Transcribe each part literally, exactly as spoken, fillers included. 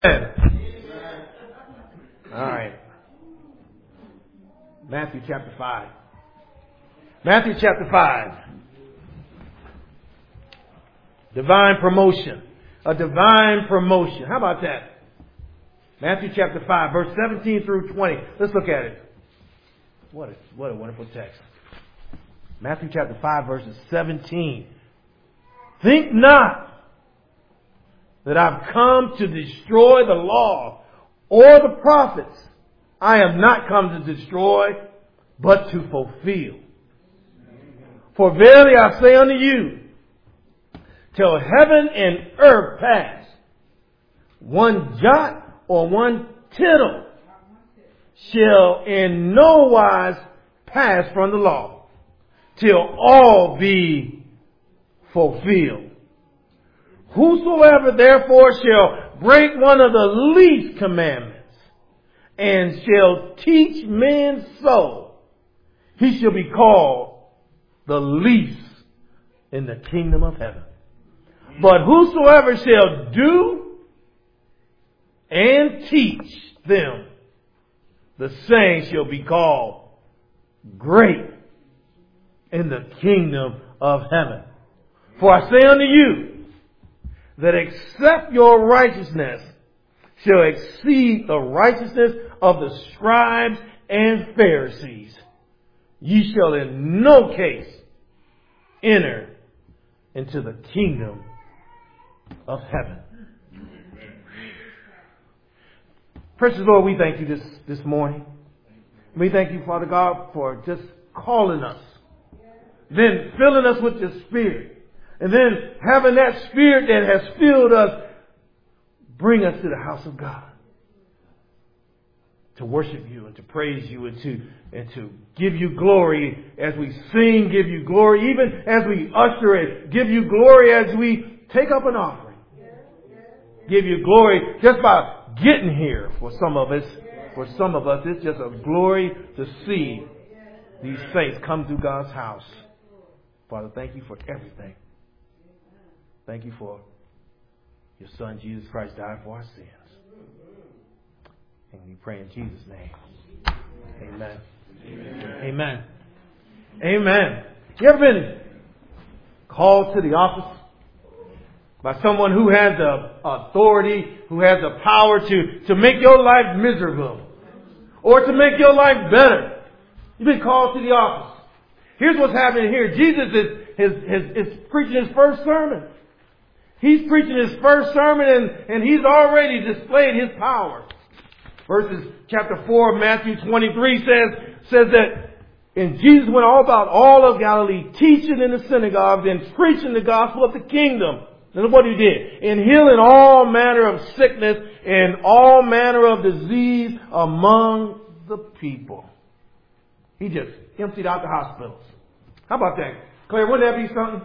All right. Matthew chapter five. Matthew chapter five. Divine promotion. A divine promotion. How about that? Matthew chapter five, verse seventeen through twenty. Let's look at it. What a, what a wonderful text. Matthew chapter five, verses seventeen. Think not that I've come to destroy the law or the prophets. I am not come to destroy, but to fulfill. For verily I say unto you, till heaven and earth pass, one jot or one tittle shall in no wise pass from the law, till all be fulfilled. Whosoever therefore shall break one of the least commandments and shall teach men so, he shall be called the least in the kingdom of heaven. But whosoever shall do and teach them, the same shall be called great in the kingdom of heaven. For I say unto you, that except your righteousness shall exceed the righteousness of the scribes and Pharisees, ye shall in no case enter into the kingdom of heaven. Precious Lord, we thank you this, this morning. We thank you, Father God, for just calling us, then filling us with your Spirit. And then having that Spirit that has filled us bring us to the house of God. To worship you and to praise you and to, and to give you glory as we sing, give you glory. Even as we usher it, give you glory as we take up an offering. Give you glory just by getting here for some of us. For some of us, it's just a glory to see these saints come to God's house. Father, thank you for everything. Thank you for your Son, Jesus Christ, died for our sins. And we pray in Jesus' name. Amen. Amen. Amen. Amen. You ever been called to the office by someone who has the authority, who has the power to, to make your life miserable or to make your life better? You've been called to the office. Here's what's happening here. Jesus is, is, is, is preaching his first sermon. He's preaching his first sermon and, and he's already displayed his power. Verses chapter four of Matthew twenty-three says, says that and Jesus went all about all of Galilee, teaching in the synagogues and preaching the gospel of the kingdom. And what he did, and healing all manner of sickness and all manner of disease among the people. He just emptied out the hospitals. How about that? Claire, wouldn't that be something?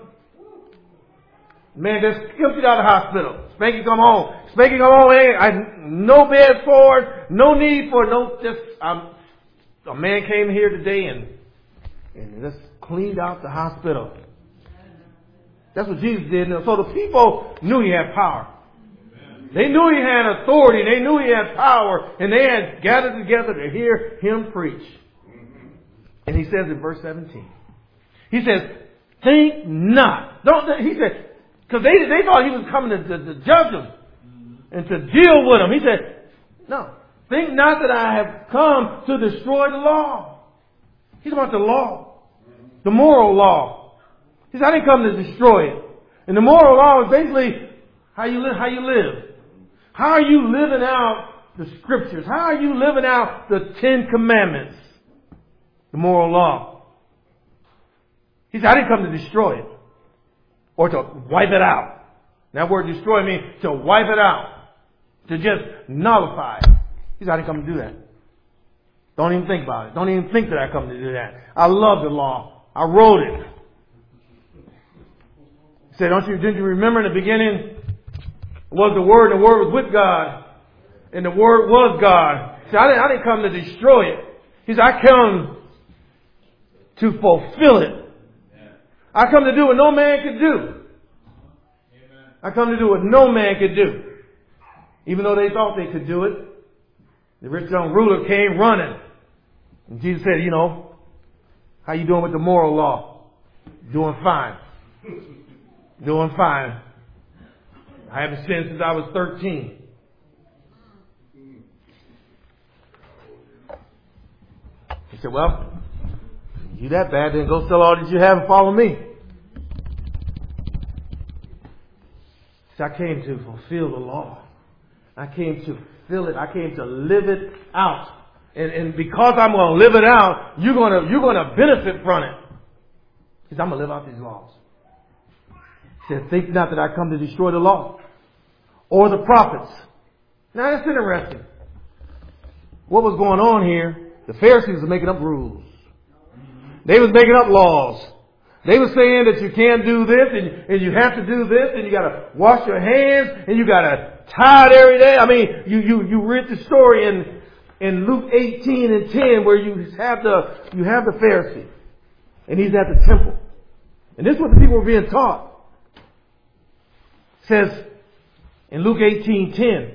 Man, just emptied out the hospital. Spanky come home. Spanky come home. Hey, I, no bed for, no need for, no, just, um, a man came here today and, and just cleaned out the hospital. That's what Jesus did. So the people knew he had power. They knew he had authority. They knew he had power. And they had gathered together to hear him preach. And he says in verse seventeen, he says, think not. Don't, he said, because they, they thought he was coming to, to, to judge them and to deal with them. He said, no, think not that I have come to destroy the law. He's about the law, the moral law. He said, I didn't come to destroy it. And the moral law is basically how you live, how you live. How are you living out the scriptures? How are you living out the Ten Commandments? The moral law. He said, I didn't come to destroy it. Or to wipe it out. That word destroy means to wipe it out. To just nullify it. He said, I didn't come to do that. Don't even think about it. Don't even think that I come to do that. I love the law. I wrote it. He said, don't you, didn't you remember in the beginning was the Word, and the Word was with God, and the Word was God. He said, I didn't, I didn't come to destroy it. He said, I come to fulfill it. I come to do what no man could do. I come to do what no man could do. Even though they thought they could do it, the rich young ruler came running. And Jesus said, you know, how you doing with the moral law? Doing fine. Doing fine. I haven't sinned since I was thirteen. He said, well, you that bad, then go sell all that you have and follow me. See, I came to fulfill the law. I came to fulfill it. I came to live it out. And, and because I'm going to live it out, you're going to, you're going to benefit from it. Because I'm going to live out these laws. He said, think not that I come to destroy the law or the prophets. Now that's interesting. What was going on here? The Pharisees were making up rules. They was making up laws. They were saying that you can't do this and, and you have to do this and you got to wash your hands and you got to tithe every day. I mean, you, you, you read the story in, in Luke eighteen and ten where you have the, you have the Pharisee and he's at the temple. And this is what the people were being taught. It says in Luke eighteen ten,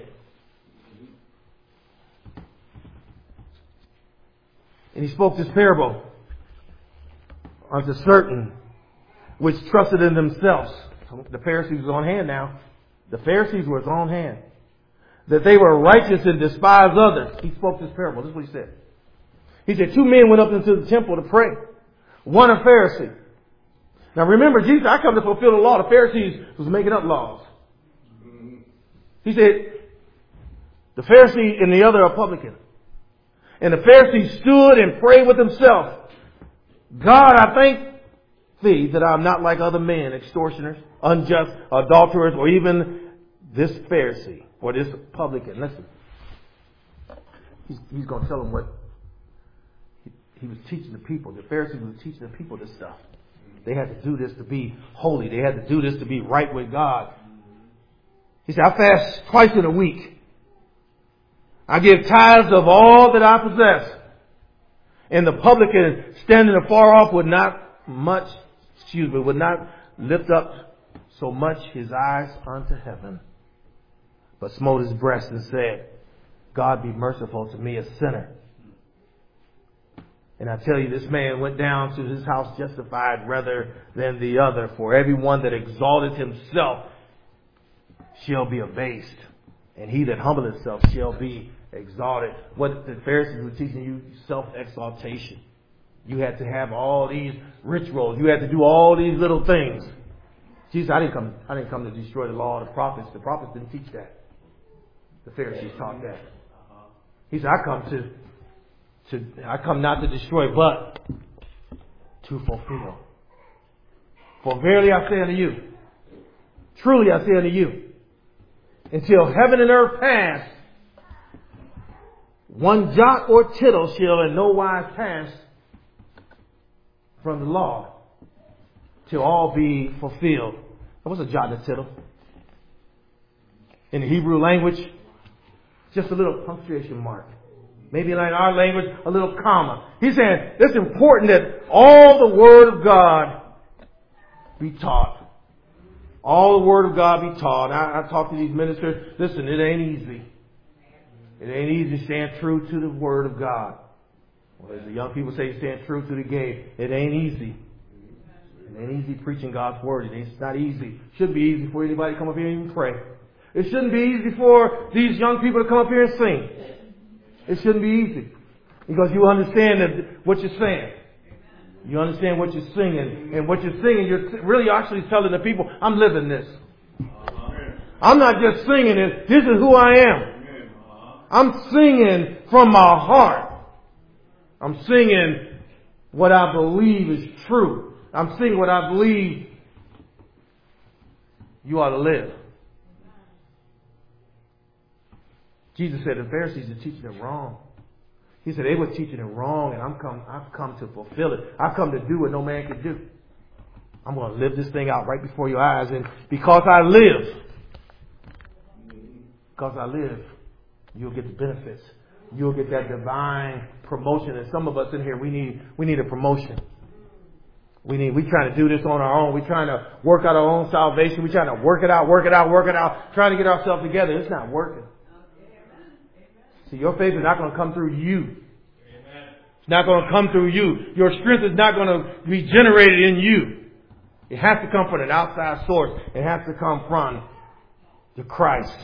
and he spoke this parable unto certain which trusted in themselves. The Pharisees was on hand now. The Pharisees were on hand. That they were righteous and despised others. He spoke this parable. This is what he said. He said, two men went up into the temple to pray. One a Pharisee. Now remember, Jesus, I come to fulfill the law. The Pharisees was making up laws. He said, the Pharisee and the other a publican. And the Pharisee stood and prayed with himself. God, I thank thee that I'm not like other men, extortioners, unjust, adulterers, or even this Pharisee or this publican. Listen, he's, he's going to tell them what he, he was teaching the people. The Pharisees was teaching the people this stuff. They had to do this to be holy. They had to do this to be right with God. He said, I fast twice in a week. I give tithes of all that I possess. And the publican standing afar off would not much, excuse me, would not lift up so much his eyes unto heaven, but smote his breast and said, God be merciful to me, a sinner. And I tell you, this man went down to his house justified rather than the other. For everyone that exalteth himself shall be abased, and he that humbleth himself shall be exalted. What the Pharisees were teaching you, self-exaltation. You had to have all these rituals. You had to do all these little things. Jesus, I didn't come. I didn't come to destroy the law of the prophets. The prophets didn't teach that. The Pharisees taught that. He said, I come to, to, I come not to destroy, but to fulfill. For verily I say unto you, truly I say unto you, until heaven and earth pass, one jot or tittle shall in no wise pass from the law till all be fulfilled. What's a jot and a tittle? In the Hebrew language, just a little punctuation mark. Maybe like our language, a little comma. He's saying it's important that all the Word of God be taught. All the Word of God be taught. I, I talk to these ministers. Listen, it ain't easy. It ain't easy to stand true to the Word of God. Well, as the young people say, stand true to the game. It ain't easy. It ain't easy preaching God's Word. It's not easy. It shouldn't be easy for anybody to come up here and even pray. It shouldn't be easy for these young people to come up here and sing. It shouldn't be easy. Because you understand that what you're saying. You understand what you're singing. And what you're singing, you're really actually telling the people, I'm living this. I'm not just singing it. This is who I am. I'm singing from my heart. I'm singing what I believe is true. I'm singing what I believe you ought to live. Jesus said the Pharisees are teaching it wrong. He said they were teaching it wrong, and I'm come, I've come to fulfill it. I've come to do what no man can do. I'm going to live this thing out right before your eyes. And because I live, because I live, you'll get the benefits. You'll get that divine promotion. And some of us in here, we need we need a promotion. We need we trying to do this on our own. We're trying to work out our own salvation. We're trying to work it out, work it out, work it out, trying to get ourselves together. It's not working. See, your faith is not going to come through you. It's not going to come through you. Your strength is not going to be generated in you. It has to come from an outside source. It has to come from the Christ.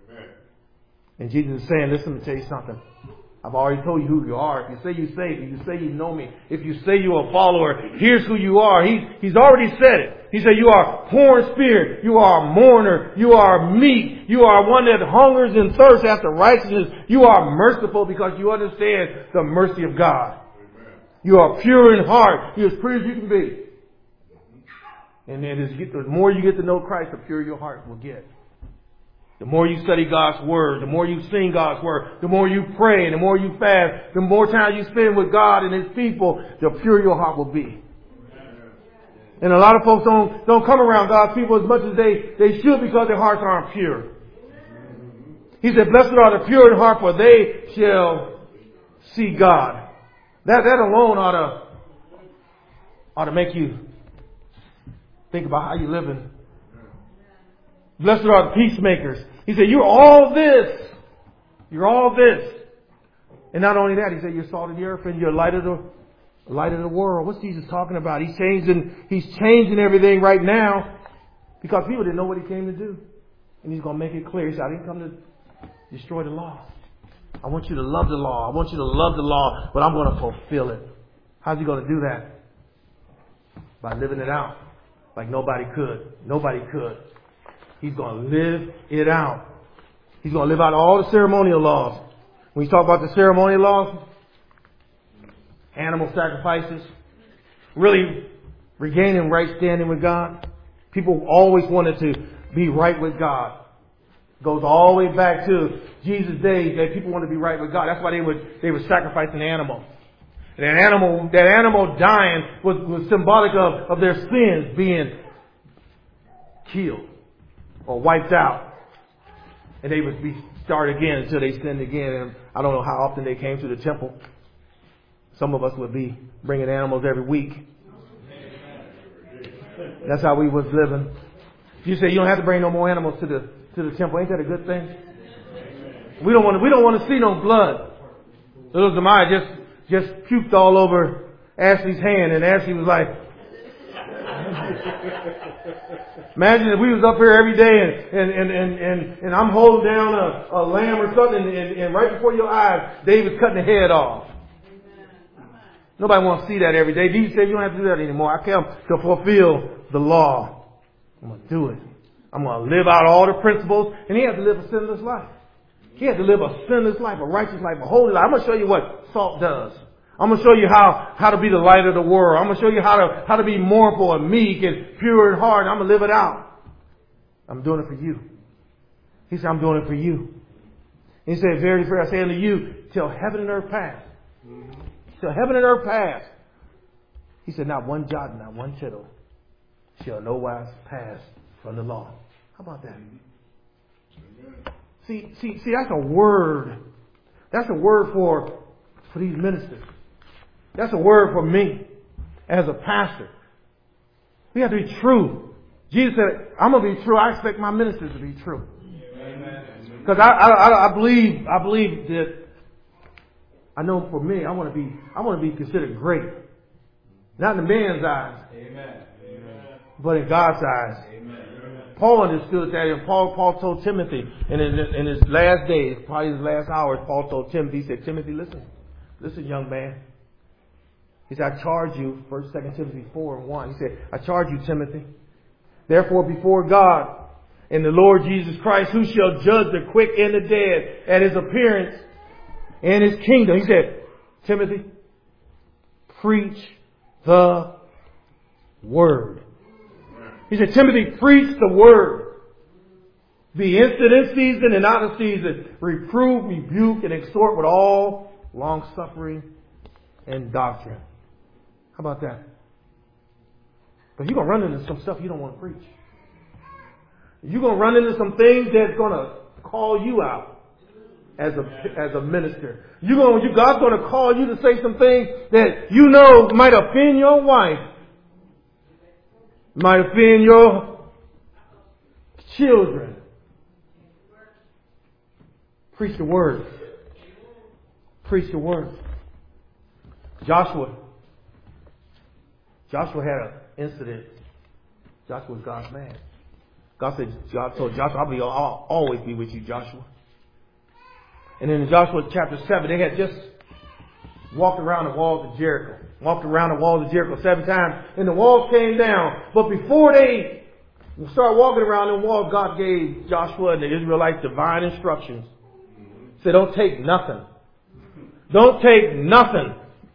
And Jesus is saying, listen, let me tell you something. I've already told you who you are. If you say you saved, if you say you know me, if you say you're a follower, here's who you are. He, he's already said it. He said you are poor in spirit. You are a mourner. You are meek. You are one that hungers and thirsts after righteousness. You are merciful because you understand the mercy of God. You are pure in heart. You're as pure as you can be. And then as you get, the more you get to know Christ, the purer your heart will get. The more you study God's Word, the more you sing God's Word, the more you pray, and the more you fast, the more time you spend with God and His people, the purer your heart will be. And a lot of folks don't, don't come around God's people as much as they, they should because their hearts aren't pure. He said, blessed are the pure in heart, for they shall see God. That, that alone ought to, ought to make you think about how you're living. Blessed are the peacemakers. He said, you're all this. You're all this. And not only that, he said, you're salt of the earth and you're light of the, light of the world. What's Jesus talking about? He's changing, he's changing everything right now because people didn't know what he came to do. And he's going to make it clear. He said, I didn't come to destroy the law. I want you to love the law. I want you to love the law, but I'm going to fulfill it. How's he going to do that? By living it out like nobody could. Nobody could. He's going to live it out. He's going to live out all the ceremonial laws. When you talk about the ceremonial laws, animal sacrifices, really regaining right standing with God. People always wanted to be right with God. It goes all the way back to Jesus' days that people wanted to be right with God. That's why they would they would sacrifice an animal. And that animal, that animal dying was, was symbolic of, of their sins being killed or wiped out. And they would be start again until they sinned again. And I don't know how often they came to the temple. Some of us would be bringing animals every week. That's how we was living. You say you don't have to bring no more animals to the to the temple. Ain't that a good thing? We don't want to. We don't want to see no blood. Little Zemiah just just puked all over Ashley's hand, and Ashley was like, imagine if we was up here every day and, and, and, and, and, and I'm holding down a, a lamb or something and, and, and right before your eyes, David's cutting the head off. Nobody wants to see that every day. Jesus said you don't have to do that anymore. I came to fulfill the law. I'm going to do it. I'm going to live out all the principles. And he had to live a sinless life. He had to live a sinless life, a righteous life, a holy life. I'm going to show you what salt does. I'm going to show you how, how to be the light of the world. I'm going to show you how to, how to be mournful and meek and pure in heart. I'm going to live it out. I'm doing it for you. He said, I'm doing it for you. And he said, verily, verily, I say unto you, till heaven and earth pass. Mm-hmm. Till heaven and earth pass. He said, not one jot, not one tittle shall no wise pass from the law. How about that? See, see, see, that's a word. That's a word for, for these ministers. That's a word for me as a pastor. We have to be true. Jesus said, I'm going to be true. I expect my ministers to be true. Because I, I, I believe, I believe that, I know for me, I want to be, I want to be considered great. Not in the man's eyes. Amen. But in God's eyes. Amen. Paul understood that, and Paul, Paul told Timothy, and in, in his last days, probably his last hours, Paul told Timothy, he said, Timothy, listen, listen, young man. He said, I charge you, First, Second Timothy four and one. He said, I charge you, Timothy. Therefore, before God and the Lord Jesus Christ, who shall judge the quick and the dead at his appearance and his kingdom. He said, Timothy, preach the word. He said, Timothy, preach the word. Be instant in season and out of season. Reprove, rebuke, and exhort with all long suffering and doctrine. How about that? But you're going to run into some stuff you don't want to preach. You're going to run into some things that's going to call you out as a as a minister. You're going, you, God's going to call you to say some things that you know might offend your wife, might offend your children. Preach the word. Preach the word. Joshua. Joshua had an incident. Joshua was God's man. God said, God told Joshua, I'll, be, I'll always be with you, Joshua. And then in Joshua chapter seven, they had just walked around the walls of Jericho. Walked around the walls of Jericho seven times. And the walls came down. But before they started walking around the walls, God gave Joshua and the Israelites divine instructions. He said, don't take nothing. Don't take nothing.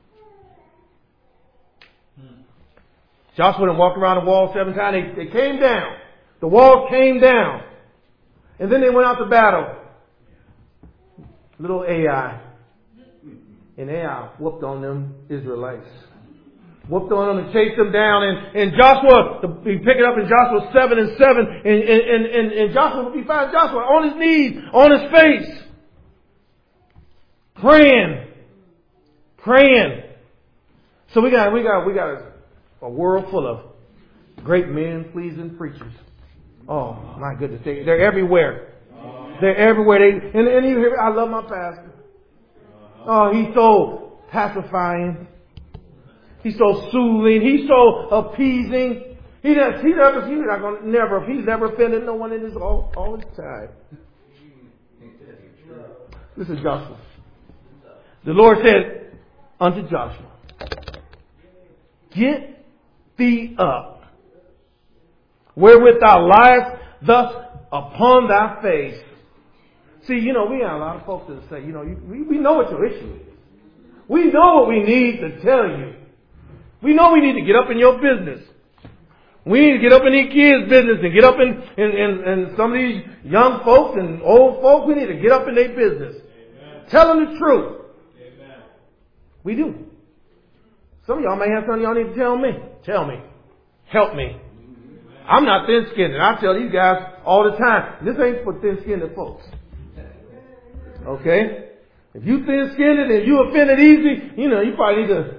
Joshua and walked around the wall seven times. They, they came down. The walls came down. And then they went out to battle. Little Ai. And Ai whooped on them Israelites. Whooped on them and chased them down. And, and Joshua, we pick it up in Joshua seven and seven. And, and, and, and Joshua, we find Joshua on his knees, on his face. Praying. Praying. So we got, we got, we got a, a world full of great men pleasing preachers. Oh my goodness. They, they're everywhere. They're everywhere. They, and, and you hear, I love my pastor. Oh, he's so pacifying. He's so soothing. He's so appeasing. He does, he never, he's not gonna, never, he's never offended no one in his all, all his time. This is Joshua. The Lord said unto Joshua, get thee up, wherewith thou liest thus upon thy face. See, you know, we got a lot of folks that say, you know, you, we, we know what your issue is. We know what we need to tell you. We know we need to get up in your business. We need to get up in these kids' business and get up in, in, in, in some of these young folks and old folks. We need to get up in their business. Amen. Tell them the truth. Amen. We do. Some of y'all may have something y'all need to tell me. Tell me. Help me. Amen. I'm not thin-skinned. And I tell these guys all the time, this ain't for thin-skinned folks. Okay? If you thin-skinned and you offended easy, you know, you probably need to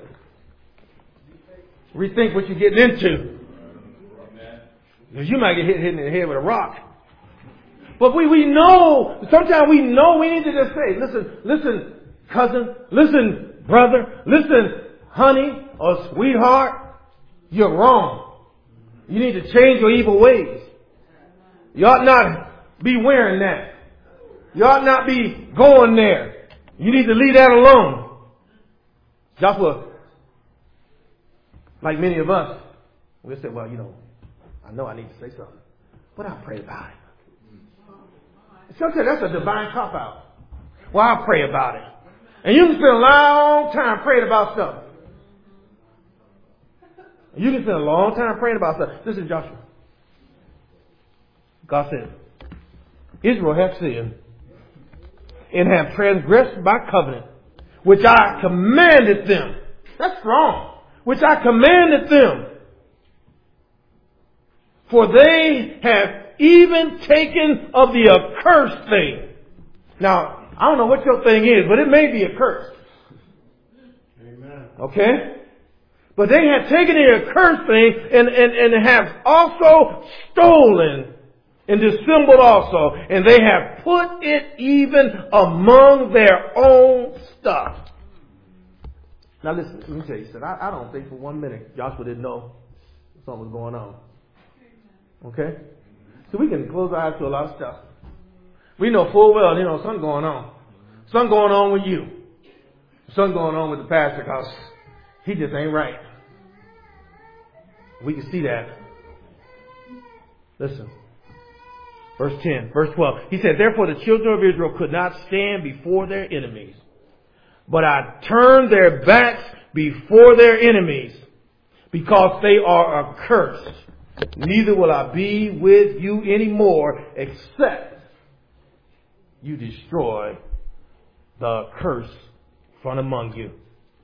rethink what you're getting into. Because you might get hit, hit in the head with a rock. But we, we know, sometimes we know we need to just say, listen, listen, cousin, listen, brother, listen, honey or sweetheart, you're wrong. You need to change your evil ways. You ought not be wearing that. You ought not be going there. You need to leave that alone. Joshua, like many of us, we'll say, well, you know, I know I need to say something, but I'll pray about it. Sometimes that's a divine cop-out. Well, I'll pray about it. And you can spend a long time praying about stuff. You can spend a long time praying about stuff. This is Joshua. God said, Israel hath sinned and have transgressed my covenant, which I commanded them. That's strong. Which I commanded them. For they have even taken of the accursed thing. Now, I don't know what your thing is, but it may be a curse. Amen. Okay? But they have taken the accursed thing and, and, and have also stolen and dissembled also. And they have put it even among their own stuff. Now listen, let me tell you something. I, I don't think for one minute Joshua didn't know something was going on. Okay? So we can close our eyes to a lot of stuff. We know full well, you know, something going on. Something going on with you. Something going on with the pastor because he just ain't right. We can see that. Listen. Verse ten, verse twelve. He said, therefore the children of Israel could not stand before their enemies. But I turned their backs before their enemies because they are accursed. Neither will I be with you anymore except you destroy the curse from among you.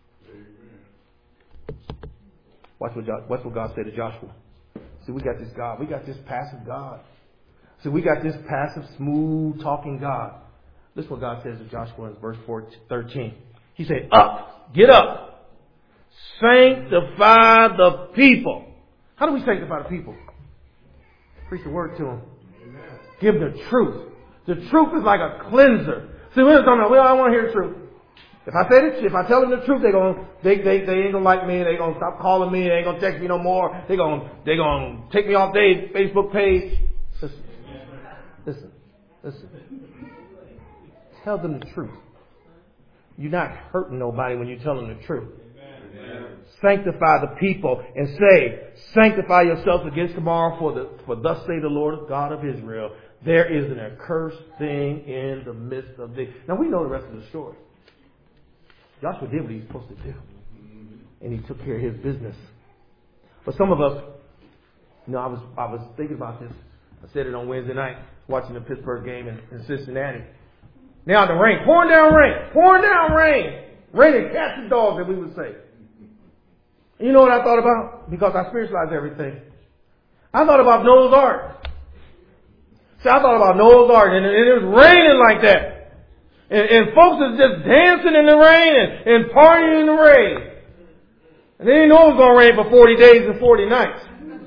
Watch what, God, watch what God said to Joshua. See, we got this God. We got this passive God. See, we got this passive, smooth talking God. This is what God says to Joshua in verse thirteen. He said, up, get up, sanctify the people. How do we sanctify the people? Preach the word to them. Amen. Give the truth. The truth is like a cleanser. See, we're talking about, well, I want to hear the truth. If I say the, if I tell them the truth, they going they they they ain't gonna like me. They gonna stop calling me. They ain't gonna text me no more. They gonna they gonna take me off their Facebook page. Listen, listen, listen. Tell them the truth. You're not hurting nobody when you tell them the truth. Sanctify the people and say, sanctify yourselves against tomorrow, for the for thus say the Lord God of Israel, there is an accursed thing in the midst of thee. Now we know the rest of the story. Joshua did what he was supposed to do. And he took care of his business. But some of us, you know, I was I was thinking about this. I said it on Wednesday night, watching the Pittsburgh game in, in Cincinnati. Now the rain, pouring down rain, pouring down rain. Raining cats and dogs, as we would say. You know what I thought about? Because I spiritualize everything. I thought about Noah's Ark. See, I thought about Noah's Ark, and, and it was raining like that. And, and folks was just dancing in the rain and, and partying in the rain. And they didn't know it was going to rain for forty days and forty nights.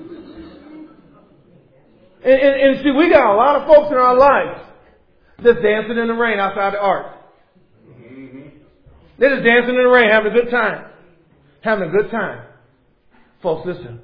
And, and, and see, we got a lot of folks in our lives just dancing in the rain outside the ark. They're just dancing in the rain, having a good time. Having a good time. Folks, listen.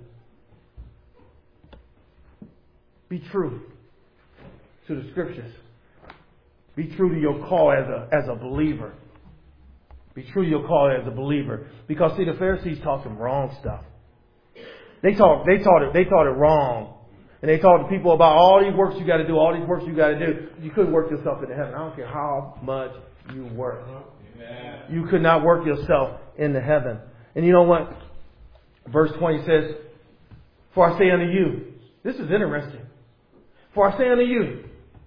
Be true to the scriptures. Be true to your call as a, as a believer. Be true to your call as a believer. Because see, the Pharisees taught some wrong stuff. They taught, they taught it, they taught it wrong. And they taught the people about all these works you got to do, all these works you got to do. You couldn't work yourself into heaven. I don't care how much you work. Amen. You could not work yourself into heaven. And you know what? Verse twenty says, for I say unto you, this is interesting. For I say unto you,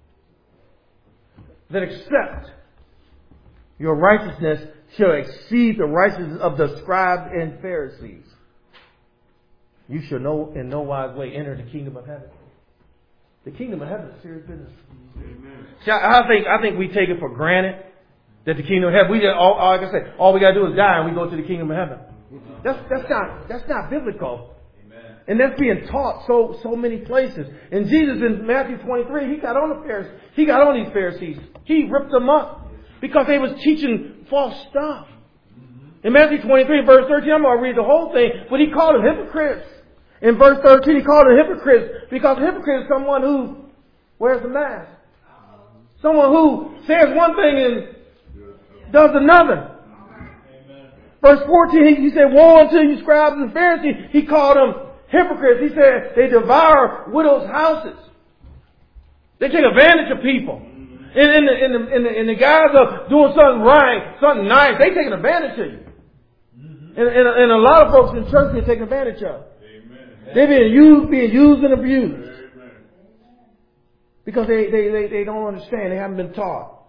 that except your righteousness shall exceed the righteousness of the scribes and Pharisees, you shall no in no wise way enter the kingdom of heaven. The kingdom of heaven is serious business. Amen. See, I, I think I think we take it for granted that the kingdom of heaven, we just, all, like I said, all we got to do is die and we go to the kingdom of heaven. That's that's not that's not biblical. Amen. And that's being taught so so many places. And Jesus in Matthew twenty-three, he got on the Pharisees. He got on these Pharisees. He ripped them up because they was teaching false stuff. In Matthew twenty-three, verse thirteen, I'm going to read the whole thing, but he called them hypocrites. In verse thirteen, he called them hypocrites because a hypocrite is someone who wears a mask. Someone who says one thing and does another. Verse fourteen, he said, woe unto you scribes and Pharisees. He called them hypocrites. He said they devour widows' houses. They take advantage of people. And, and, the, and, the, and, the, and the guys are doing something right, something nice. They taking advantage of you. And, and, and a lot of folks in church get taken advantage of. They're being used, being used and abused. Because they, they, they, they don't understand. They haven't been taught.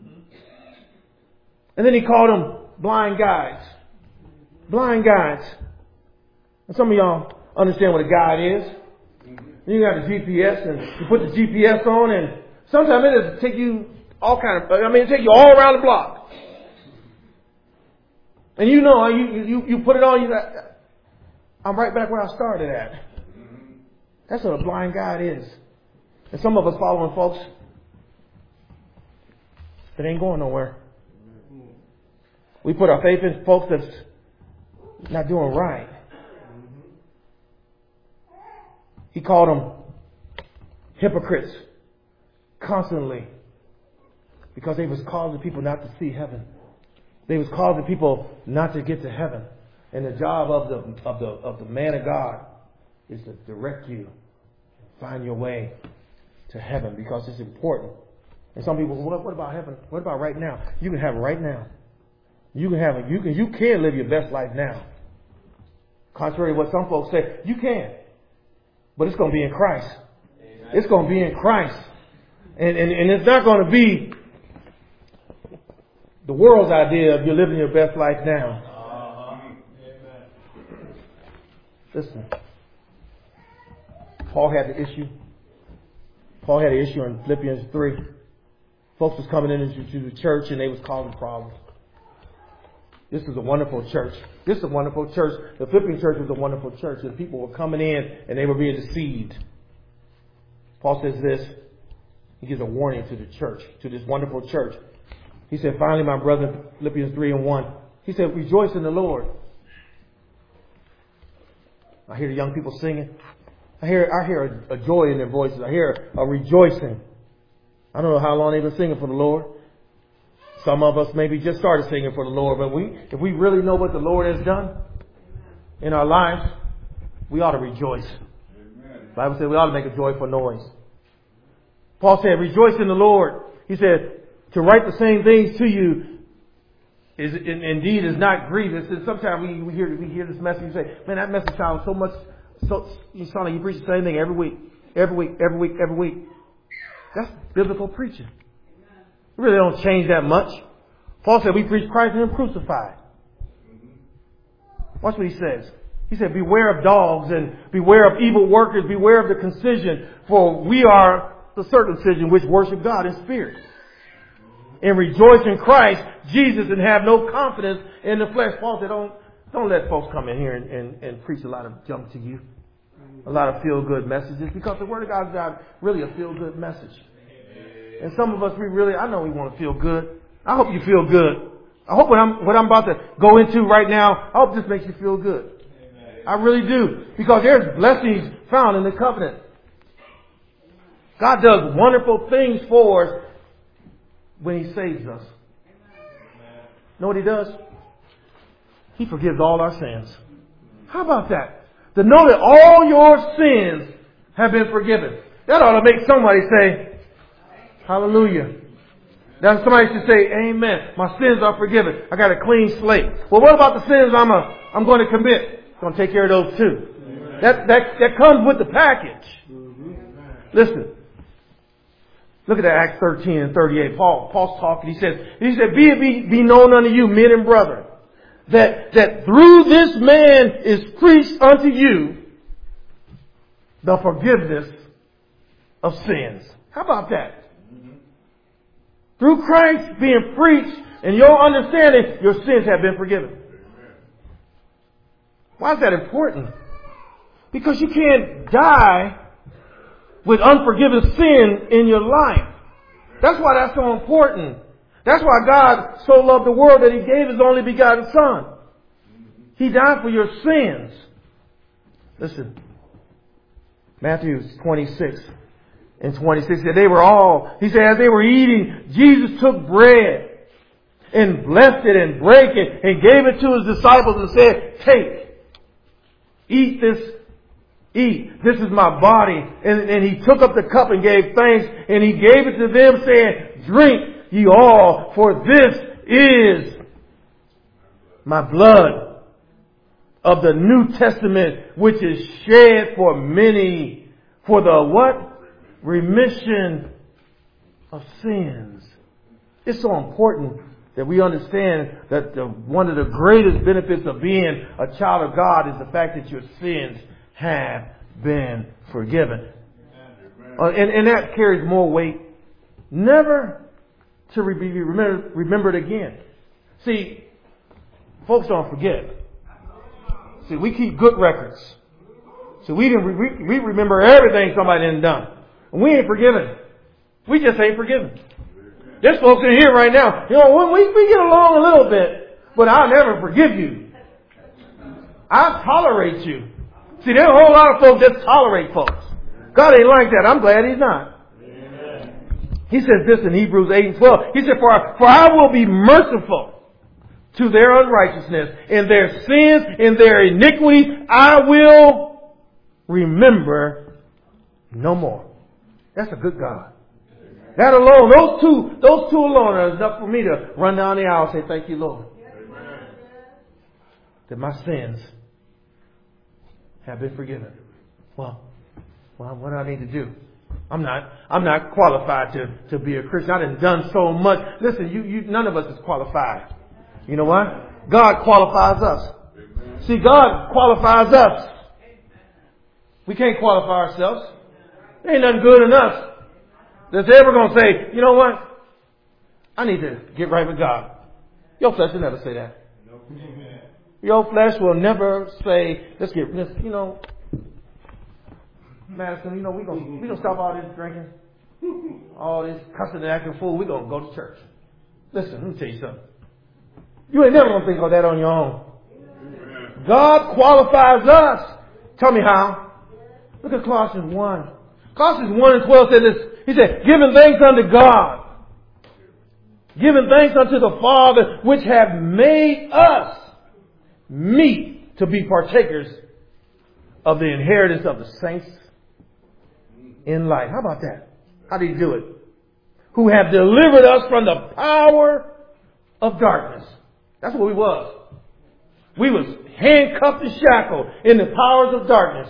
And then he called them blind guides. Blind guides. And some of y'all understand what a guide is. You got the G P S and you put the G P S on, and sometimes it'll take you all kind of, I mean, it'll take you all around the block. And you know, you, you, you put it on, you got, I'm right back where I started at. That's what a blind guide is. And some of us following folks that ain't going nowhere. We put our faith in folks that's not doing right. He called them hypocrites constantly because they was causing people not to see heaven. They was causing people not to get to heaven. And the job of the of the of the man of God is to direct you, find your way to heaven because it's important. And some people, what, what about heaven? What about right now? You can have it right now. You can have it. You can you can live your best life now. Contrary to what some folks say, you can. But it's going to be in Christ. Amen. It's going to be in Christ. And, and, and it's not going to be the world's idea of you living your best life now. Uh-huh. Listen. Paul had the issue. Paul had the issue in Philippians three. Folks was coming into the church and they was causing problems. This is a wonderful church. This is a wonderful church. The Philippian church was a wonderful church. And people were coming in and they were being deceived. Paul says this. He gives a warning to the church, to this wonderful church. He said, finally, my brother, Philippians three and one. He said, rejoice in the Lord. I hear the young people singing. I hear I hear a, a joy in their voices. I hear a rejoicing. I don't know how long they've been singing for the Lord. Some of us maybe just started singing for the Lord, but we, if we really know what the Lord has done in our lives, we ought to rejoice. Amen. The Bible said we ought to make a joyful noise. Paul said, rejoice in the Lord. He said, to write the same things to you is in, indeed is not grievous. And sometimes we, we hear we hear this message and say, man, that message sounds so much, so you sound like you preach the same thing every week, every week, every week, every week. That's biblical preaching. We really don't change that much. Paul said we preach Christ and Him crucified. Watch what he says. He said, beware of dogs and beware of evil workers, beware of the concision, for we are the circumcision which worship God in spirit. And rejoice in Christ Jesus and have no confidence in the flesh. Paul said, don't, don't let folks come in here and, and, and preach a lot of junk to you. A lot of feel-good messages, because the Word of God is not really a feel-good message. And some of us, we really, I know we want to feel good. I hope you feel good. I hope what I'm, what I'm about to go into right now, I hope this makes you feel good. I really do. Because there's blessings found in the covenant. God does wonderful things for us when He saves us. Know what He does? He forgives all our sins. How about that? To know that all your sins have been forgiven. That ought to make somebody say, hallelujah. That somebody should say, amen. My sins are forgiven. I got a clean slate. Well, what about the sins I'm, a, I'm going to commit? I'm going to take care of those too. That, that, that comes with the package. Listen. Look at that Acts thirteen and thirty-eight. Paul, Paul's talking. He says, he said, be it be, be known unto you, men and brethren, that, that through this man is preached unto you the forgiveness of sins. How about that? Mm-hmm. Through Christ being preached and your understanding, your sins have been forgiven. Amen. Why is that important? Because you can't die with unforgiven sin in your life. That's why that's so important. That's why God so loved the world that He gave His only begotten Son. He died for your sins. Listen. Matthew twenty-six and twenty-six said they were all, he said as they were eating, Jesus took bread and blessed it and brake it and gave it to His disciples and said, take, eat this, eat. This is my body. And, and He took up the cup and gave thanks and He gave it to them saying, drink ye all, for this is my blood of the New Testament, which is shed for many for the what? Remission of sins. It's so important that we understand that the, one of the greatest benefits of being a child of God is the fact that your sins have been forgiven. Uh, and, and that carries more weight. Never to be remember, remembered again. See, folks don't forget. See, we keep good records. So we, didn't, we, we remember everything somebody done done. And we ain't forgiven. We just ain't forgiven. There's folks in here right now. You know, we, we get along a little bit, but I'll never forgive you. I'll tolerate you. See, there's a whole lot of folks that tolerate folks. God ain't like that. I'm glad He's not. He says this in Hebrews eight and twelve. He said, for, for I will be merciful to their unrighteousness, and their sins and their iniquities I will remember no more. That's a good God. That alone, those two, those two alone are enough for me to run down the aisle and say, thank you, Lord. Amen. That my sins have been forgiven. Well, well, what do I need to do? I'm not, I'm not qualified to, to be a Christian. I done done so much. Listen, you, you, none of us is qualified. You know what? God qualifies us. Amen. See, God qualifies us. We can't qualify ourselves. There ain't nothing good in us that's ever going to say, you know what? I need to get right with God. Your flesh will never say that. Amen. Your flesh will never say, let's get, let's, you know, Madison, you know, we're going we gonna stop all this drinking, all this cussing and acting fool. We're going to go to church. Listen, let me tell you something. You ain't never going to think of that on your own. God qualifies us. Tell me how. Look at Colossians one. Colossians one and twelve said this. He said, giving thanks unto God. Giving thanks unto the Father, which have made us meet to be partakers of the inheritance of the saints in light. How about that? How did he do it? Who have delivered us from the power of darkness. That's what we was. We was handcuffed and shackled in the powers of darkness.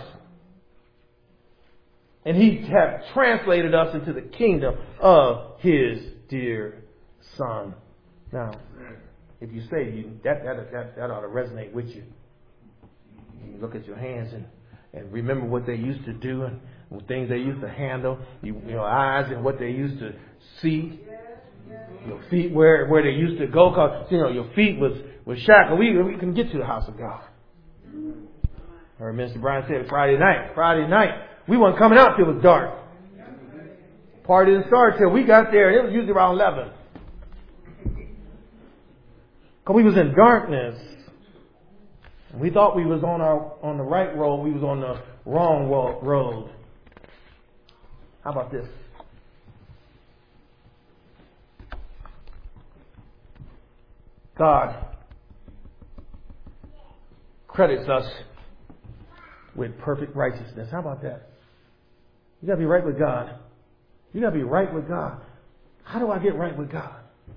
And he have translated us into the kingdom of his dear Son. Now, if you say you, that, that, that, that ought to resonate with you. You look at your hands and, and remember what they used to do and things they used to handle. You, your eyes and what they used to see. Your feet where where they used to go, because you know your feet was was shackled. We we couldn't get to the house of God. I heard Mister Brian said Friday night. Friday night we weren't coming out till it was dark. Party didn't start till we got there. It was usually around eleven. Because we was in darkness. We thought we was on our on the right road. We was on the wrong road. How about this? God credits us with perfect righteousness. How about that? You got to be right with God. You got to be right with God. How do I get right with God?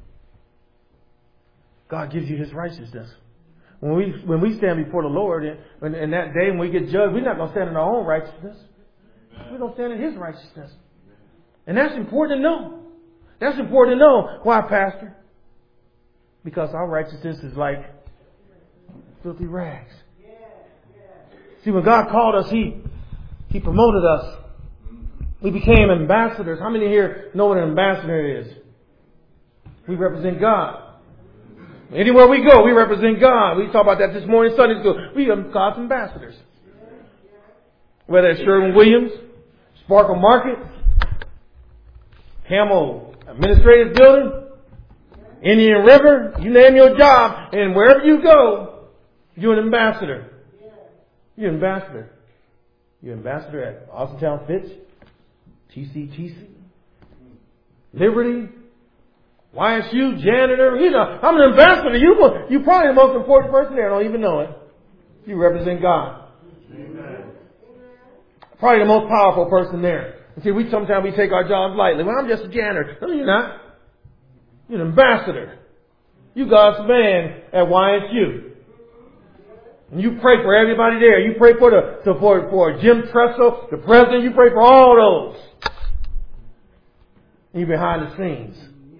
God gives you his righteousness. When we when we stand before the Lord and in that day when we get judged, we're not going to stand in our own righteousness. We're going to stand in his righteousness. And that's important to know. That's important to know. Why, Pastor? Because our righteousness is like filthy rags. See, when God called us, He He promoted us. We became ambassadors. How many here know what an ambassador is? We represent God. Anywhere we go, we represent God. We talked about that this morning in Sunday school. We are God's ambassadors. Whether it's Sherwin-Williams, Sparkle Market, Hamel Administrative Building, Indian River, you name your job, and wherever you go, you're an ambassador. You're an ambassador. You're an ambassador at Austintown Fitch, T C T C, Liberty, Y S U, janitor. You know, I'm an ambassador. You, you're probably the most important person there. I don't even know it. You represent God. Amen. Probably the most powerful person there. And see, we sometimes we take our jobs lightly. Well, I'm just a janitor. No, you're not. You're an ambassador. You God's man at Y S U. And you pray for everybody there. You pray for the for, for Jim Tressel, the president. You pray for all those. And you're behind the scenes.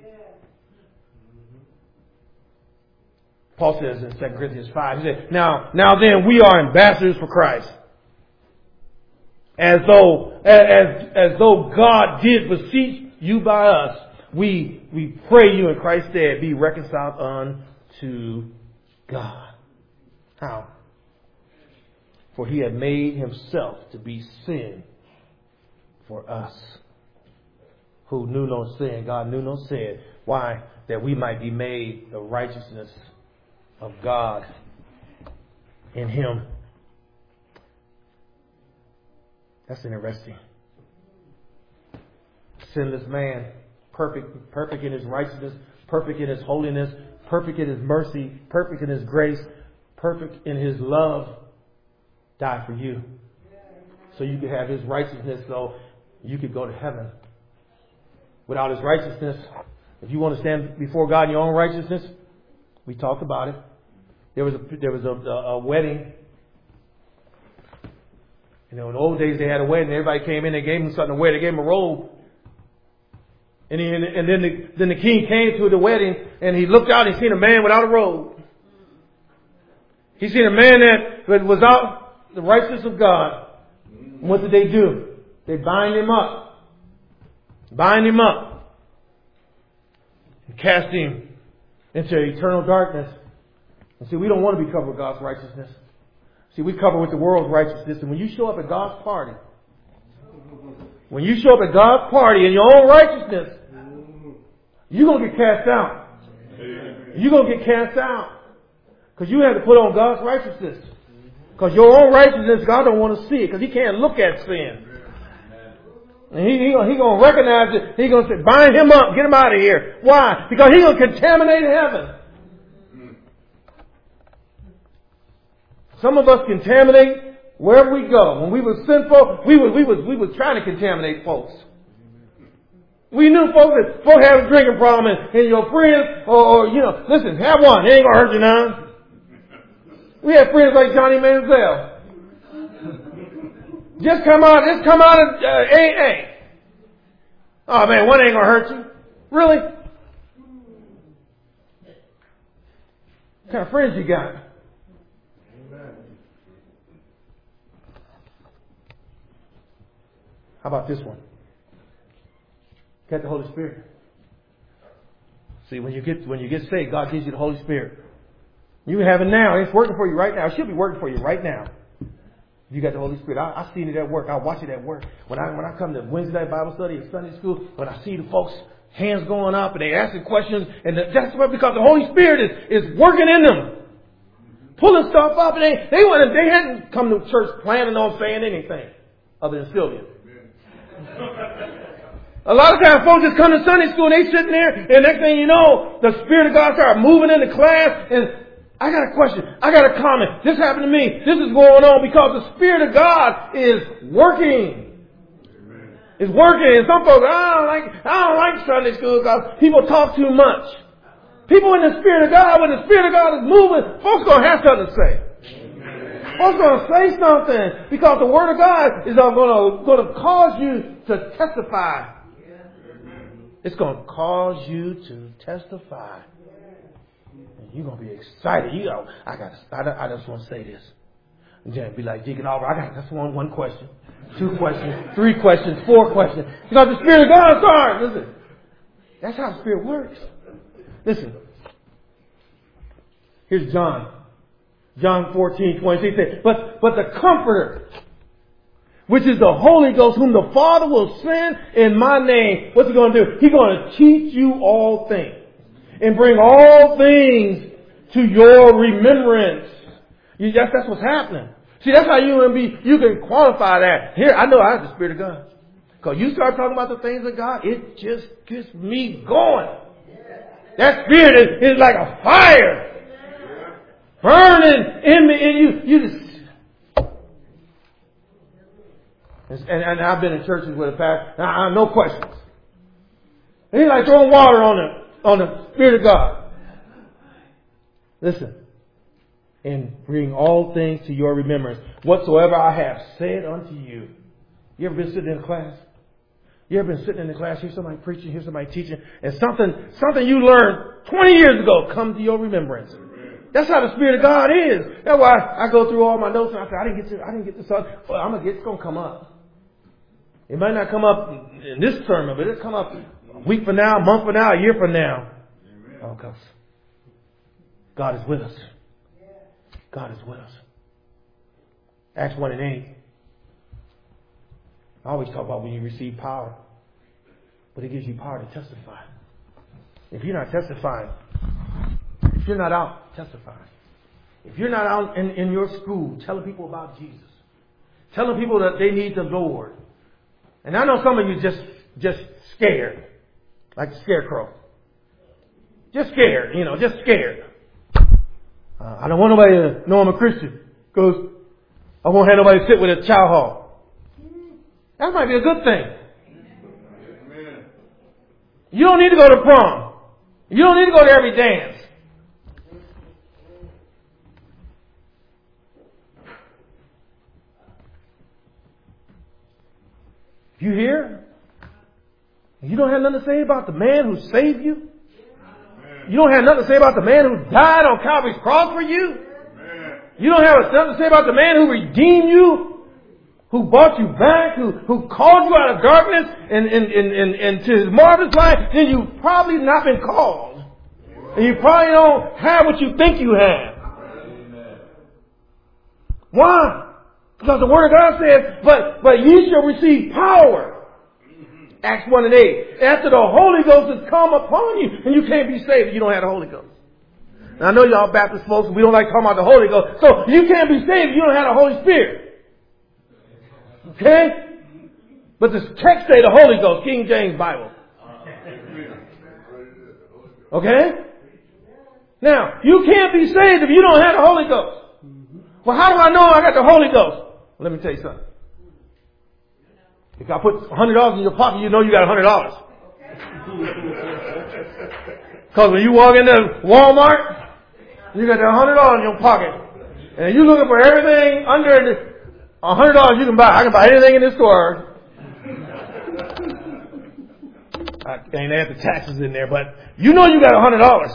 Paul says in Second Corinthians five, he said, Now, now then, we are ambassadors for Christ. As though, as, as though God did beseech you by us. We we pray you in Christ's stead be reconciled unto God. How? For he had made himself to be sin for us, who knew no sin. God knew no sin. Why? That we might be made the righteousness of God in him. That's interesting. Sinless man. Perfect, perfect in his righteousness, perfect in his holiness, perfect in his mercy, perfect in his grace, perfect in his love, died for you. So you could have his righteousness, so you could go to heaven. Without his righteousness, if you want to stand before God in your own righteousness, we talked about it. There was a there was a, a, a wedding. You know, in the old days they had a wedding. Everybody came in, they gave him something to wear. They gave him a robe. And, he, and then the, then the king came to the wedding and he looked out and he seen a man without a robe. He seen a man that was out the righteousness of God. And what did they do? They bind him up. Bind him up. And cast him into eternal darkness. And see, we don't want to be covered with God's righteousness. See, we cover with the world's righteousness. And when you show up at God's party, when you show up at God's party in your own righteousness, you're going to get cast out. You're going to get cast out. Because you have to put on God's righteousness. Because your own righteousness, God don't want to see it. Because He can't look at sin. And he, he, he going to recognize it. He's going to say, bind him up. Get him out of here. Why? Because he's going to contaminate heaven. Some of us contaminate wherever we go. When we were sinful, we was, we was, we was trying to contaminate folks. We knew folks that folks had a drinking problem and, and your friends, or, or, you know, listen, have one. It ain't going to hurt you none. We had friends like Johnny Manziel. Just come out, just come out of uh, A A. Oh man, one ain't gonna hurt you. Really? What kind of friends you got? How about this one? Got the Holy Spirit. See, when you get when you get saved, God gives you the Holy Spirit. You have it now. It's working for you right now. It should be working for you right now. You got the Holy Spirit. I, I seen it at work. I watch it at work. When I when I come to Wednesday night Bible study at Sunday school, when I see the folks' hands going up and they asking questions, and the, that's why because the Holy Spirit is, is working in them, pulling stuff up, and they they wasn't they hadn't come to church planning on saying anything other than Sylvia. A lot of times folks just come to Sunday school and they sitting there, and next thing you know, the Spirit of God starts moving in the class, and I got a question. I got a comment. This happened to me. This is going on because the Spirit of God is working. Amen. It's working. And some folks, I don't like, I don't like Sunday school because people talk too much. People in the Spirit of God, when the Spirit of God is moving, folks going to have something to say. Amen. Folks going to say something because the Word of God is going to, going to cause you to testify. It's going to cause you to testify. You're going to be excited. You know, I got. I, I just want to say this. And then be like Deacon Oliver. I got that's one one question, two questions, three questions, four questions. Because the Spirit of God starts. Listen, that's how the Spirit works. Listen. Here's John. John fourteen twenty-six says, but but the Comforter, which is the Holy Ghost, whom the Father will send in my name. What's He going to do? He's going to teach you all things. And bring all things to your remembrance. You, that's, that's what's happening. See, that's how you can be, you can qualify that. Here, I know I have the Spirit of God. Because you start talking about the things of God, it just gets me going. That Spirit is, is like a fire. Burning in me, and you, you just... And, and I've been in churches with a pastor, I, I, no questions. And he's like throwing water on them. On the Spirit of God. Listen. And bring all things to your remembrance. Whatsoever I have said unto you. You ever been sitting in a class? You ever been sitting in the class, hear somebody preaching, hear somebody teaching, and something something you learned twenty years ago come to your remembrance. That's how the Spirit of God is. That's why I go through all my notes and I say, I didn't get to I didn't get this up. Well, I'm gonna get it's gonna come up. It might not come up in this sermon, but it's come up a week from now, a month from now, a year from now. Amen. Oh, because God is with us. God is with us. Acts one and eight. I always talk about when you receive power. But it gives you power to testify. If you're not testifying, if you're not out testifying, if you're not out in, in your school telling people about Jesus, telling people that they need the Lord. And I know some of you just just scared. Like the scarecrow. Just scared, you know, just scared. Uh, I don't want nobody to know I'm a Christian. Because I won't have nobody sit with a chow hall. That might be a good thing. Amen. You don't need to go to prom. You don't need to go to every dance. You hear? You don't have nothing to say about the man who saved you? You don't have nothing to say about the man who died on Calvary's cross for you? You don't have nothing to say about the man who redeemed you? Who brought you back? Who, who called you out of darkness and, and, and, and, and to His marvelous light? Then you've probably not been called. And you probably don't have what you think you have. Why? Because the Word of God says, but, but ye shall receive power Acts one and eight. After the Holy Ghost has come upon you, and you can't be saved if you don't have the Holy Ghost. Now I know y'all Baptist folks, we don't like talking about the Holy Ghost. So you can't be saved if you don't have the Holy Spirit. Okay? But the text say the Holy Ghost, King James Bible. Okay? Now, you can't be saved if you don't have the Holy Ghost. Well, how do I know I got the Holy Ghost? Well, let me tell you something. If I put one hundred dollars in your pocket, you know you got one hundred dollars. Because when you walk into Walmart, you got that one hundred dollars in your pocket. And you're looking for everything under the one hundred dollars you can buy. I can buy anything in this store. I ain't add the taxes in there, but you know you got one hundred dollars.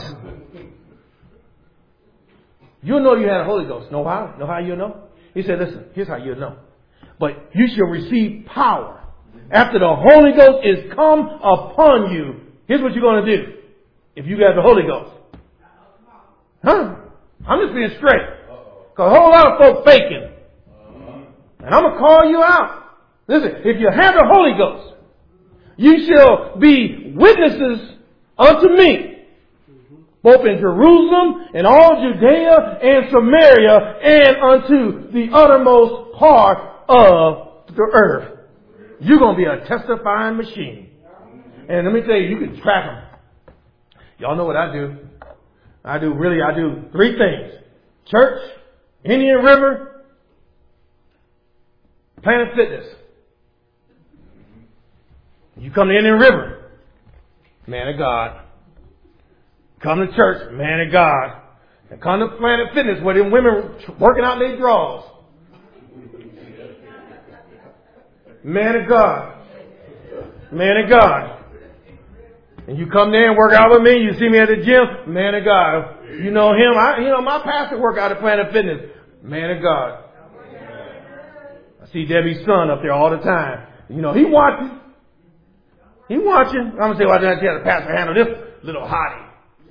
You know you had a Holy Ghost. Know how? Know how you know? He said, listen, here's how you know. But you shall receive power after the Holy Ghost is come upon you. Here's what you're going to do if you got the Holy Ghost. Huh? I'm just being straight. Because a whole lot of folks faking. And I'm going to call you out. Listen, if you have the Holy Ghost, you shall be witnesses unto me. Both in Jerusalem and all Judea and Samaria and unto the uttermost part of the earth. You're going to be a testifying machine. And let me tell you, you can track them. Y'all know what I do. I do really, I do three things. Church, Indian River, Planet Fitness. You come to Indian River, man of God. Come to church, man of God. And come to Planet Fitness where them women working out their drawers. Man of God. Man of God. And you come there and work out with me, you see me at the gym, man of God. You know him, I, you know, my pastor work out at Planet Fitness. Man of God. I see Debbie's son up there all the time. You know, he watching. He watching. I'm going to say, why did I tell the pastor handle this little hottie?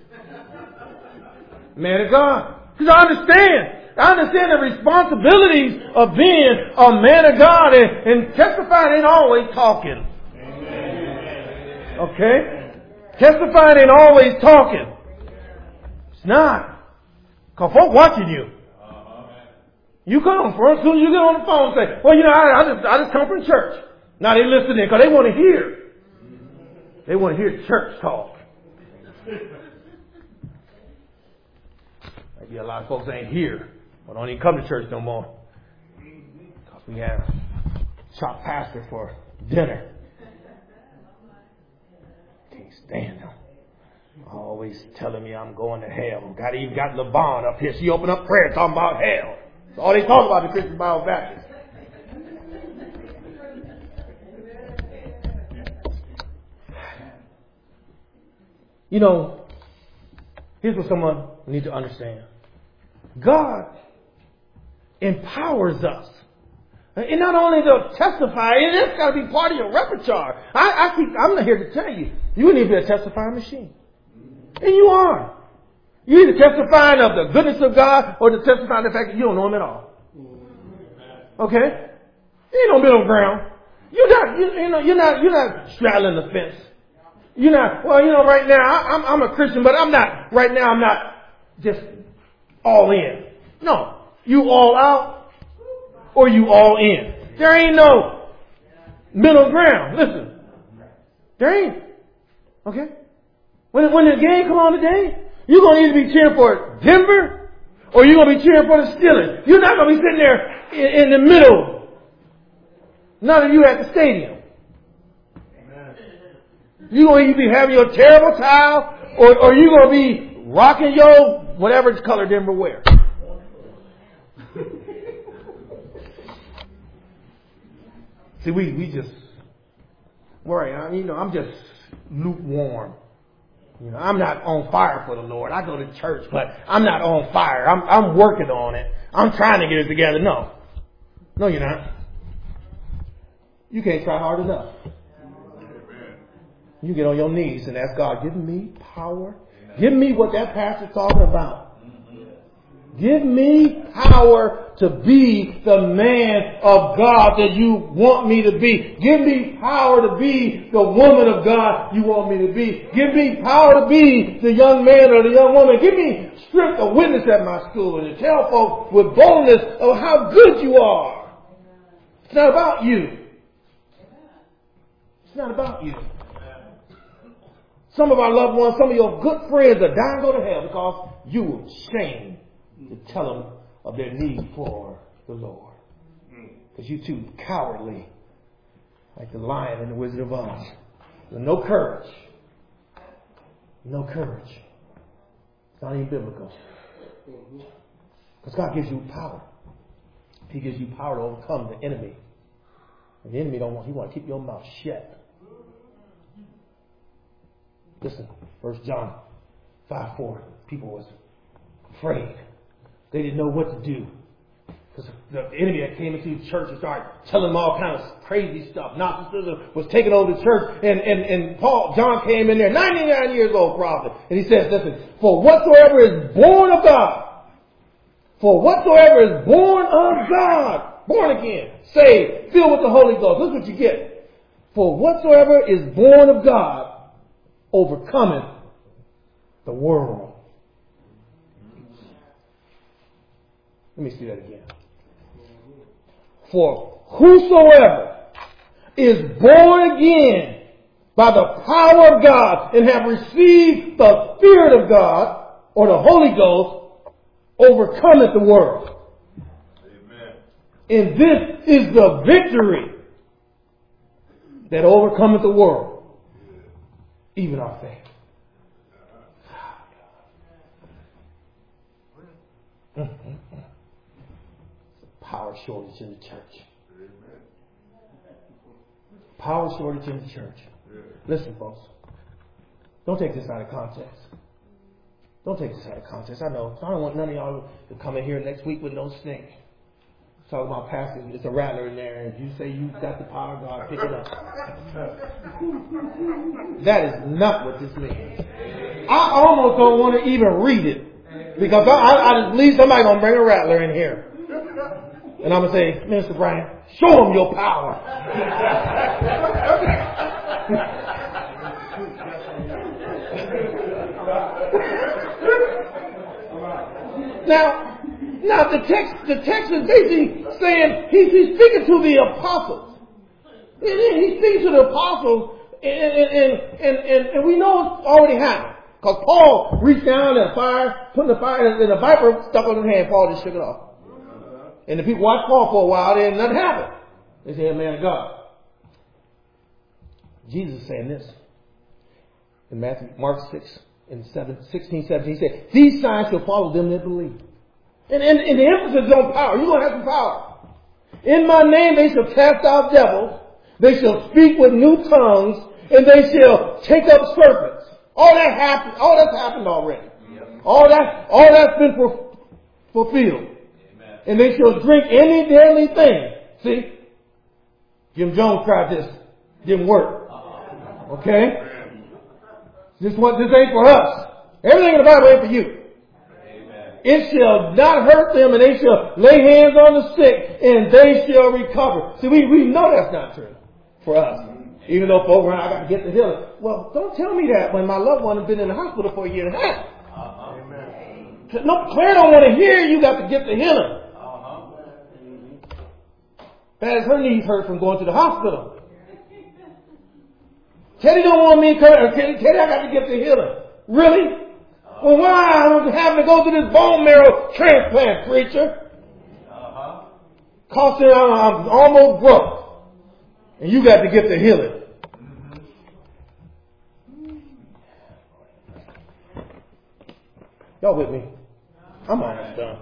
Man of God. Because I understand. I understand the responsibilities of being a man of God, and, and testifying ain't always talking. Okay? Testifying ain't always talking. It's not. Because folk watching you. You come from, as soon as you get on the phone and say, well, you know, I, I, just, I just come from church. Now they listening because they want to hear. They want to hear church talk. Maybe a lot of folks ain't here, but don't even come to church no more. Because we have chopped pastor for dinner. Can't stand him. Always telling me I'm going to hell. Got even got LaVon up here. She opened up prayer talking about hell. That's all they talk about the Christian Bible Baptist. You know, here's what someone needs to understand. God empowers us. And not only to testify, it's got to be part of your repertoire. I, I keep, I'm not here to tell you, you need to be a testifying machine. And you are. You either testifying of the goodness of God or to testifying the fact that you don't know Him at all. Okay? You ain't no middle ground. You're not, you, you know, you're not, you're not straddling the fence. You're not, well, you know, right now, I, I'm, I'm a Christian, but I'm not, right now, I'm not just all in. No. You all out or you all in. There ain't no middle ground. Listen. There ain't. Okay? When, when the game come on today, you're going to either be cheering for Denver or you're going to be cheering for the Steelers. You're not going to be sitting there in, in the middle. None of you at the stadium. You're going to either be having your terrible towel or, or you're going to be rocking your whatever color Denver wear. See, we, we just, worry. I mean, you know, I'm just lukewarm. You know, I'm not on fire for the Lord. I go to church, but I'm not on fire. I'm, I'm working on it. I'm trying to get it together. No. No, you're not. You can't try hard enough. You get on your knees and ask God, give me power. Give me what that pastor's talking about. Give me power to be the man of God that you want me to be. Give me power to be the woman of God you want me to be. Give me power to be the young man or the young woman. Give me strength to witness at my school and to tell folks with boldness of how good you are. It's not about you. It's not about you. Some of our loved ones, some of your good friends are dying to go to hell because you were ashamed to tell them of their need for the Lord. Because you're too cowardly, like the lion in the Wizard of Oz. With no courage. No courage. It's not even biblical. Because God gives you power. He gives you power to overcome the enemy. And the enemy don't want, he want to keep your mouth shut. Listen, First John five four. People was afraid. They didn't know what to do. Because the enemy that came into the church and started telling them all kinds of crazy stuff. Gnosticism was taking over the church. And, and, and Paul, John came in there, ninety-nine years old prophet. And he says, listen, for whatsoever is born of God, for whatsoever is born of God, born again, saved, filled with the Holy Ghost. Look what you get. For whatsoever is born of God overcometh the world. Let me see that again. For whosoever is born again by the power of God and have received the Spirit of God or the Holy Ghost overcometh the world. Amen. And this is the victory that overcometh the world, even our faith. Mm-hmm. Power shortage in the church. Power shortage in the church. Listen, folks. Don't take this out of context. Don't take this out of context. I know. I don't want none of y'all to come in here next week with no stink. Talk about pastor. There's a rattler in there, and you say you got the power of God. Pick it up. That is not what this means. I almost don't want to even read it because I, I, I believe somebody's gonna bring a rattler in here. And I'm going to say, Minister Brian, show them your power. now, now the text, the text is basically saying he's, he's speaking to the apostles. He's speaking to the apostles, and, and, and, and, and we know it's already happened. Because Paul reached down and fire, put the fire, and the viper stuck on his hand. Paul just shook it off. And the people watched Paul for a while, and nothing happened. They said, man of God. Jesus is saying this. In Matthew, Mark six, and seven, sixteen, seventeen, he said, these signs shall follow them that believe. And, and, and the emphasis is on power. You're going to have some power. In my name they shall cast out devils. They shall speak with new tongues. And they shall take up serpents. All that happened. All that's happened already. Yep. All that, all that's been for, fulfilled. And they shall drink any deadly thing. See? Jim Jones tried this. Didn't work. Okay? This what this ain't for us. Everything in the Bible ain't for you. Amen. It shall not hurt them, and they shall lay hands on the sick, and they shall recover. See, we, we know that's not true for us. Even though folks around, I got to get the healing. Well, don't tell me that when my loved one has been in the hospital for a year and a half. Uh-huh. Amen. No, Claire don't want to hear you got to get the healing. As her knees hurt from going to the hospital. Teddy don't want me to come. Teddy, Teddy, I got to get the healing. Really? Uh-huh. Well, why I'm having to go through this bone marrow transplant, preacher? Uh-huh. Costing, I'm, I'm almost broke. And you got to get the healing. Mm-hmm. Y'all with me? I'm almost done.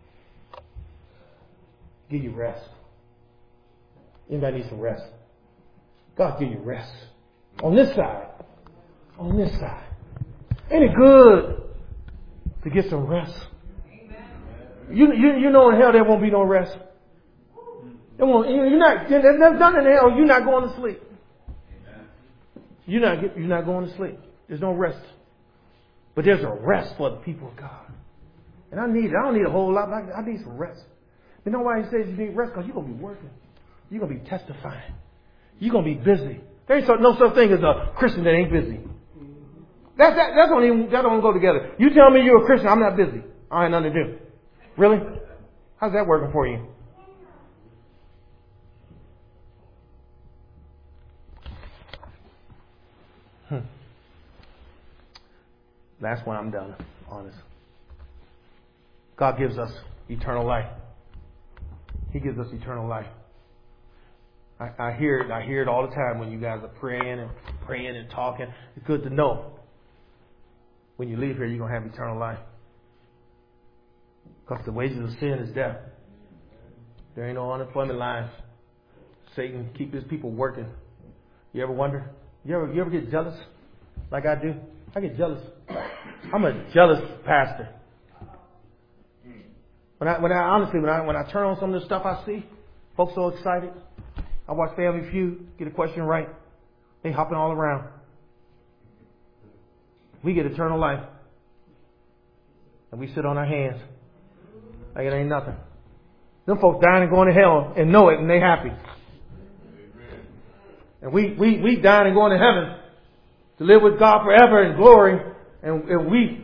Give you rest. Anybody needs some rest? God give you rest. On this side. On this side. Ain't it good to get some rest? You, you, you know in hell there won't be no rest. There won't, you're not, there's nothing in hell, you're not going to sleep. You're not, you're not going to sleep. There's no rest. But there's a rest for the people of God. And I need it. I don't need a whole lot. I need some rest. You know why he says you need rest? Because you're going to be working. You're going to be testifying. You're going to be busy. There ain't no such thing as a Christian that ain't busy. That, that, that, don't even, that don't go together. You tell me you're a Christian, I'm not busy. I ain't nothing to do. Really? How's that working for you? Hmm. Last one, I'm done. Honest. God gives us eternal life. He gives us eternal life. I, I hear it. I hear it all the time when you guys are praying and praying and talking. It's good to know when you leave here, you're going to have eternal life. Because the wages of sin is death. There ain't no unemployment lines. Satan keep his people working. You ever wonder? You ever you ever get jealous like I do? I get jealous. I'm a jealous pastor. When I when I honestly when I when I turn on some of the stuff I see, folks so excited. I watch Family Feud, get a question right. They hopping all around. We get eternal life. And we sit on our hands like it ain't nothing. Them folks dying and going to hell and know it and they happy. And we, we, we dying and going to heaven to live with God forever in glory. And, and we...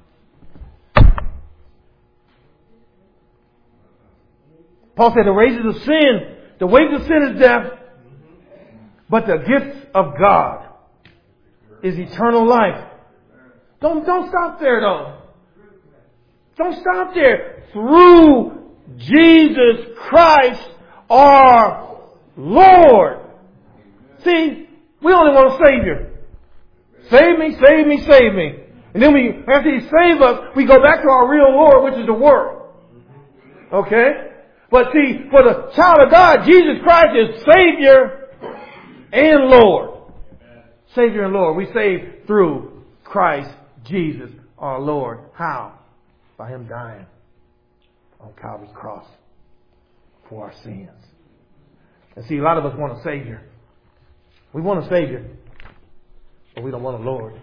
Paul said the wages of sin, the wages of sin is death, but the gift of God is eternal life. Don't, don't stop there though. Don't stop there. Through Jesus Christ our Lord. See, we only want a Savior. Save me, save me, save me. And then we, after He saves us, we go back to our real Lord, which is the world. Okay? But see, for the child of God, Jesus Christ is Savior and Lord. Savior and Lord. We save through Christ Jesus our Lord. How? By Him dying on Calvary's cross for our sins. And see, a lot of us want a Savior. We want a Savior, but we don't want a Lord.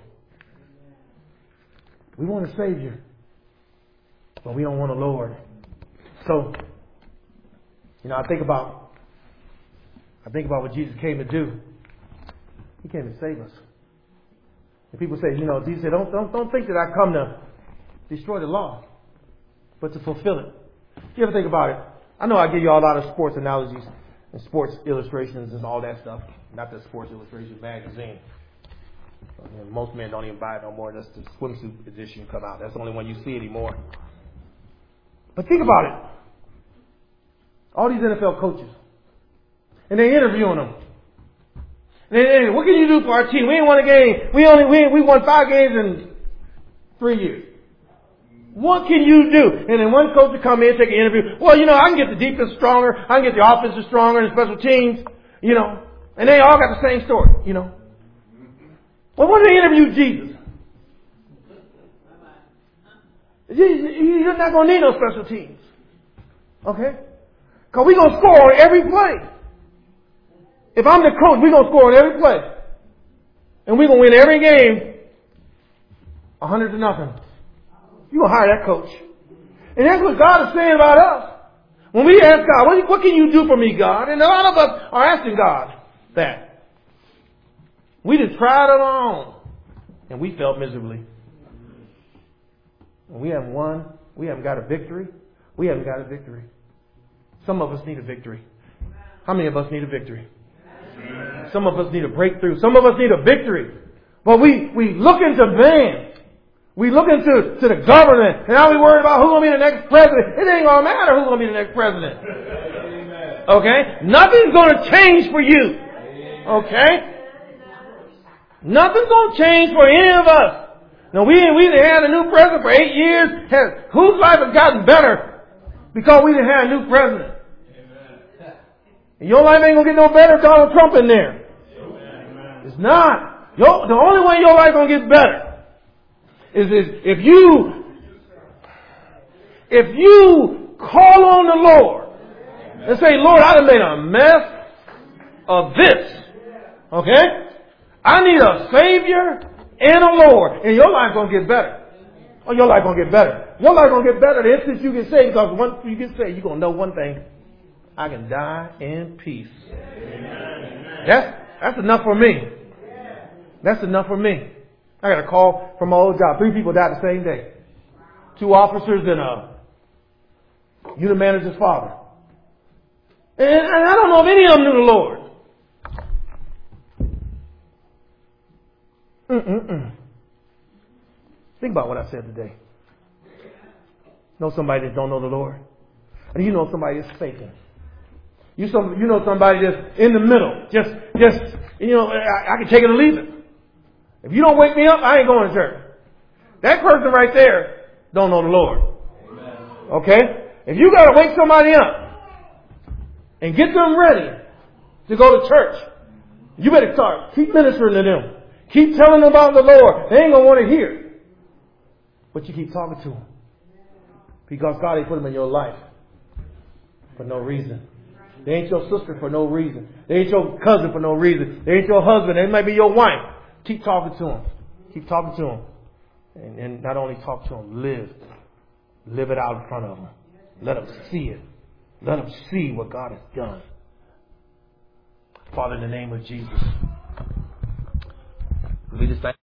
We want a Savior, but we don't want a Lord. So, you know, I think about, I think about what Jesus came to do. He came to save us. And people say, you know, Jesus said, don't, don't, don't think that I come to destroy the law, but to fulfill it. You ever think about it? I know I give you all a lot of sports analogies and sports illustrations and all that stuff. Not the Sports Illustrated magazine. You know, most men don't even buy it no more. That's the swimsuit edition come out. That's the only one you see anymore. But think about it. All these N F L coaches. And they interviewing them. And they, hey, what can you do for our team? We ain't won a game. We only we we won five games in three years. What can you do? And then one coach will come in, take an interview. Well, you know, I can get the defense stronger. I can get the offense stronger and special teams. You know. And they all got the same story, you know. Well, when they interviewed Jesus, you're not going to need no special teams. Okay? Because we're going to score on every play. If I'm the coach, we're going to score on every play. And we're going to win every game a hundred to nothing. You're going to hire that coach. And that's what God is saying about us. When we ask God, what, what can you do for me, God? And a lot of us are asking God that. We just tried on our own. And we felt miserably. And we haven't won. We haven't got a victory. We haven't got a victory. Some of us need a victory. How many of us need a victory? Some of us need a breakthrough. Some of us need a victory. But we, we look into man. We look into to the government. And now we worry about who's going to be the next president. It ain't going to matter who's going to be the next president. Okay? Nothing's going to change for you. Okay? Nothing's going to change for any of us. Now, we, we done had a new president for eight years. Has, whose life has gotten better because we done had a new president? And your life ain't going to get no better with Donald Trump in there. It's not. Your, the only way your life going to get better is, is if you if you call on the Lord and say, Lord, I done made a mess of this. Okay? I need a Savior and a Lord. And your life's going to get better. Oh, your life gonna get better. Your life gonna get better the instant you get saved, because once you get saved, you're gonna know one thing. I can die in peace. That's, that's enough for me. That's enough for me. I got a call from my old job. Three people died the same day. Two officers and a unit manager's father. And, and I don't know if any of them knew the Lord. Mm-mm-mm. Think about what I said today. Know somebody that don't know the Lord? And you know somebody that's faking. You some, you know somebody that's in the middle. Just, just, you know, I, I can take it or leave it. If you don't wake me up, I ain't going to church. That person right there don't know the Lord. Amen. Okay? If you got to wake somebody up and get them ready to go to church, you better start. Keep ministering to them. Keep telling them about the Lord. They ain't going to want to hear. But you keep talking to them. Because God ain't put them in your life for no reason. They ain't your sister for no reason. They ain't your cousin for no reason. They ain't your husband. They might be your wife. Keep talking to them. Keep talking to them. And, and not only talk to them, live. Live it out in front of them. Let them see it. Let them see what God has done. Father, in the name of Jesus, we just thank